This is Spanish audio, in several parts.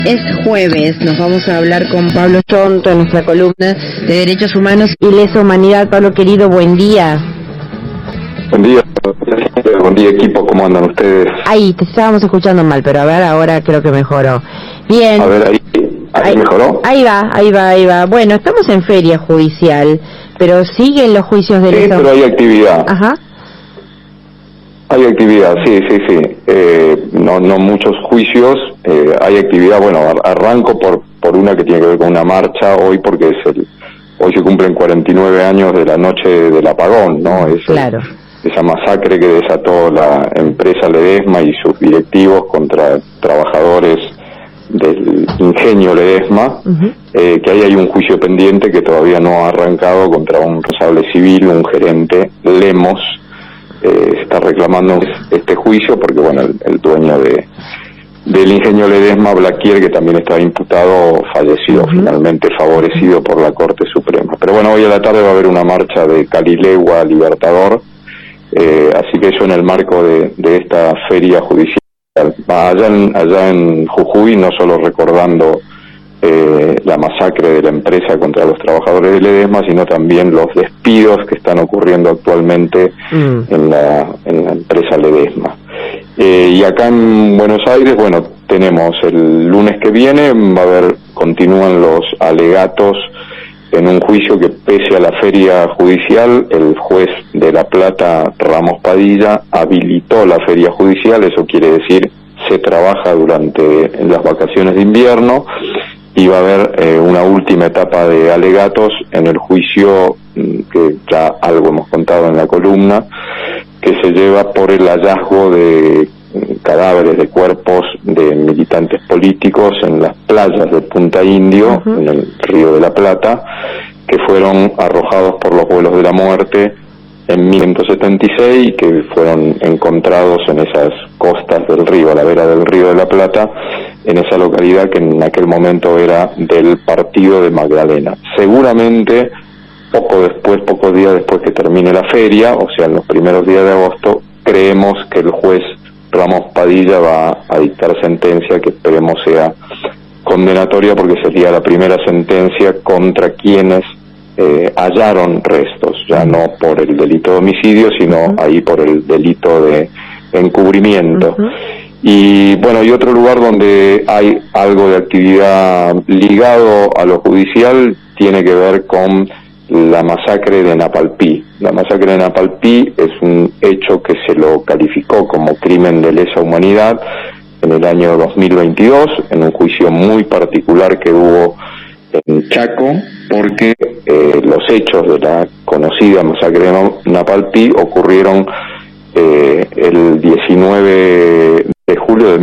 Es jueves, nos vamos a hablar con Pablo Chonto en nuestra columna de Derechos Humanos y Lesa Humanidad. Pablo querido, buen día. Buen día equipo, ¿cómo andan ustedes? Ahí, te estábamos escuchando mal, pero a ver, ahora creo que mejoró. Bien. A ver, ahí mejoró. Ahí va. Bueno, estamos en feria judicial, pero siguen los juicios de Sí, lesa. pero hay actividad. Ajá. Hay actividad, sí. No muchos juicios, hay actividad. Bueno, arranco por una que tiene que ver con una marcha hoy, porque hoy se cumplen 49 años de la noche del apagón, ¿no? Claro. Esa masacre que desató la empresa Ledesma y sus directivos contra trabajadores del ingenio Ledesma, que ahí hay un juicio pendiente que todavía no ha arrancado contra un responsable civil, un gerente, Lemos. Está reclamando este juicio porque, bueno, el dueño del ingenio Ledesma, Blaquier, que también estaba imputado, falleció finalmente, favorecido por la Corte Suprema. Pero bueno, hoy a la tarde va a haber una marcha de Calilegua Libertador, así que eso en el marco de esta feria judicial. Allá en Jujuy, no solo recordando la masacre de la empresa contra los trabajadores de Ledesma, sino también los despidos que están ocurriendo actualmente en la empresa Ledesma. Y acá en Buenos Aires, bueno, tenemos el lunes que viene, continúan los alegatos en un juicio que, pese a la feria judicial, el juez de La Plata, Ramos Padilla, habilitó la feria judicial. Eso quiere decir se trabaja durante las vacaciones de invierno, y va a haber una última etapa de alegatos en el juicio que ya algo hemos contado en la columna, que se lleva por el hallazgo de cadáveres de cuerpos de militantes políticos en las playas de Punta Indio, en el Río de la Plata, que fueron arrojados por los vuelos de la muerte en 1976 y que fueron encontrados en esas costas del río, a la vera del Río de la Plata, en esa localidad que en aquel momento era del partido de Magdalena. Seguramente pocos días después que termine la feria, o sea, en los primeros días de agosto, creemos que el juez Ramos Padilla va a dictar sentencia que esperemos sea condenatoria, porque sería la primera sentencia contra quienes hallaron restos, ya no por el delito de homicidio, sino ahí por el delito de encubrimiento. Y bueno, y otro lugar donde hay algo de actividad ligado a lo judicial tiene que ver con la masacre de Napalpí. La masacre de Napalpí es un hecho que se lo calificó como crimen de lesa humanidad en el año 2022, en un juicio muy particular que hubo en Chaco, porque los hechos de la conocida masacre de Napalpí ocurrieron el 19 de julio de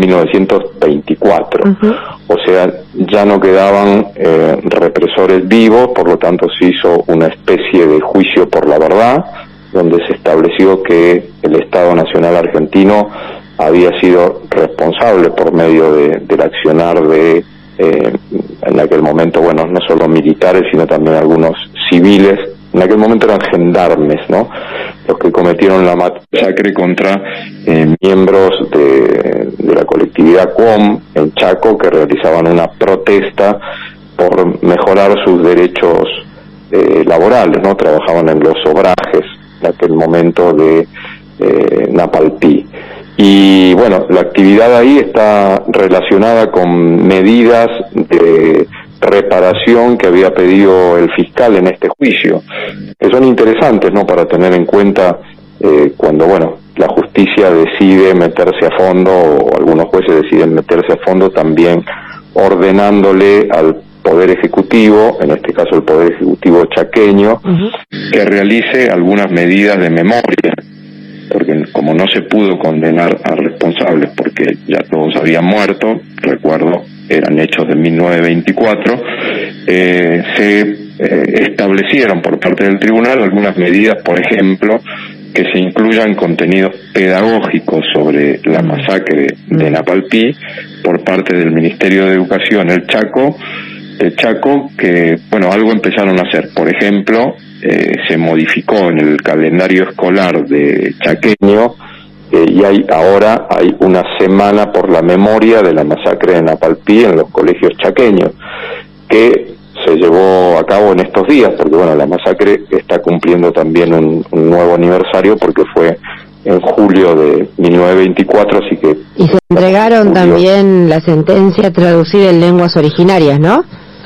1924. O sea, ya no quedaban represores vivos, por lo tanto se hizo una especie de juicio por la verdad, donde se estableció que el Estado Nacional Argentino había sido responsable por medio del accionar de en aquel momento, bueno, no solo militares, sino también algunos civiles. En aquel momento eran gendarmes, ¿no?, los que cometieron la masacre contra miembros de la colectividad CUOM en Chaco, que realizaban una protesta por mejorar sus derechos laborales, ¿no? Trabajaban en los obrajes en aquel momento de Napalpí. Y bueno, la actividad ahí está relacionada con medidas de reparación que había pedido el fiscal en este juicio, que son interesantes, ¿no?, para tener en cuenta cuando, bueno, la justicia decide meterse a fondo, o algunos jueces deciden meterse a fondo, también ordenándole al Poder Ejecutivo, en este caso el Poder Ejecutivo chaqueño, que realice algunas medidas de memoria, porque como no se pudo condenar a responsables porque ya todos habían muerto, recuerdo, eran hechos de 1924, se establecieron por parte del tribunal algunas medidas, por ejemplo, que se incluyan contenidos pedagógicos sobre la masacre de Napalpí por parte del Ministerio de Educación de Chaco, que, bueno, algo empezaron a hacer. Por ejemplo, se modificó en el calendario escolar de chaqueño y ahora hay una semana por la memoria de la masacre de Napalpí en los colegios chaqueños, que se llevó a cabo en estos días, porque bueno, la masacre está cumpliendo también un nuevo aniversario, porque fue en julio de 1924, así que... Y se entregaron también la sentencia traducida en lenguas originarias, ¿no?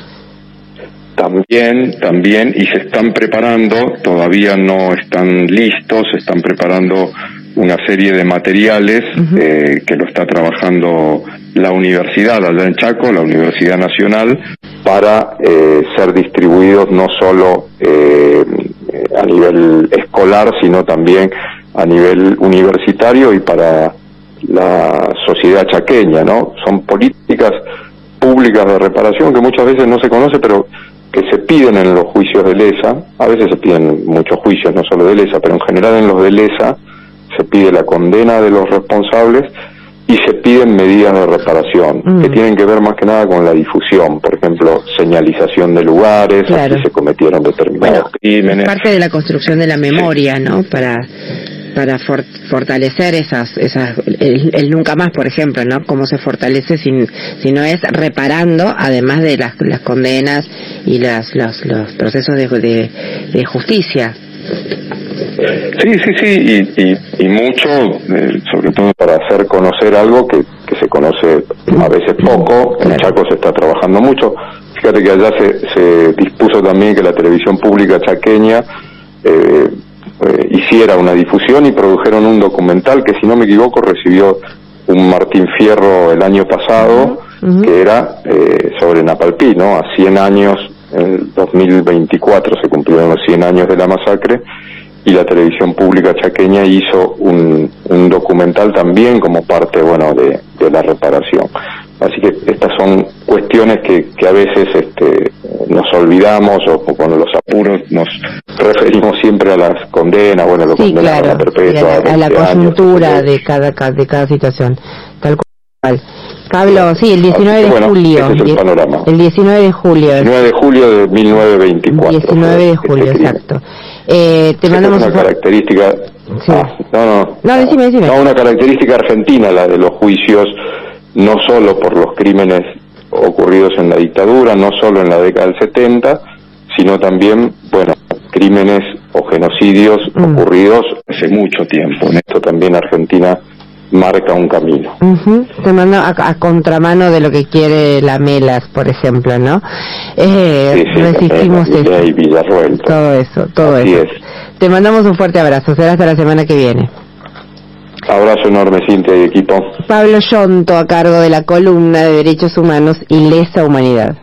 También, y se están preparando, todavía no están listos, se están preparando una serie de materiales que lo está trabajando la universidad allá en Chaco, la Universidad Nacional, para ser distribuidos no solo a nivel escolar, sino también a nivel universitario y para la sociedad chaqueña, ¿no? Son políticas públicas de reparación que muchas veces no se conoce, pero que se piden en los juicios de lesa. A veces se piden muchos juicios, no solo de lesa, pero en general en los de lesa se pide la condena de los responsables y se piden medidas de reparación, que tienen que ver más que nada con la difusión, por ejemplo, señalización de lugares, claro. Aquí se cometieron determinados crímenes. Es parte de la construcción de la memoria, ¿no? Para fortalecer el nunca más, por ejemplo, ¿no? Cómo se fortalece si no es reparando, además de las condenas y los procesos de justicia. Sí, y mucho, sobre todo para hacer conocer algo que se conoce a veces poco. En Chaco se está trabajando mucho. Fíjate que allá se dispuso también que la televisión pública chaqueña hiciera una difusión y produjeron un documental que, si no me equivoco, recibió un Martín Fierro el año pasado, que era sobre Napalpí, ¿no? A 100 años, en 2024 se cumplieron los 100 años de la masacre, y la televisión pública chaqueña hizo un documental también como parte, bueno, de la reparación. Así que estas son cuestiones que a veces nos olvidamos, o con los apuros nos referimos siempre a las condenas, bueno, lo condenaron a perpetua, a la coyuntura de cada situación, tal cual. Pablo, sí, el 19 de julio. Ese es el panorama. El 19 de julio. 19 de julio de 1924. 19 de julio, exacto. Te mandamos una característica. Sí. Decime. No, una característica argentina, la de los juicios, no solo por los crímenes ocurridos en la dictadura, no solo en la década del 70, sino también, bueno, crímenes o genocidios ocurridos hace mucho tiempo. En esto también Argentina marca un camino. Te mando a contramano de lo que quiere la Melas, por ejemplo, ¿no? Resistimos eso. Y Villarroel. Todo eso. Es. Te mandamos un fuerte abrazo. Será hasta la semana que viene. Abrazo enorme, Cintia y equipo. Pablo Yonto, a cargo de la columna de Derechos Humanos y Lesa Humanidad.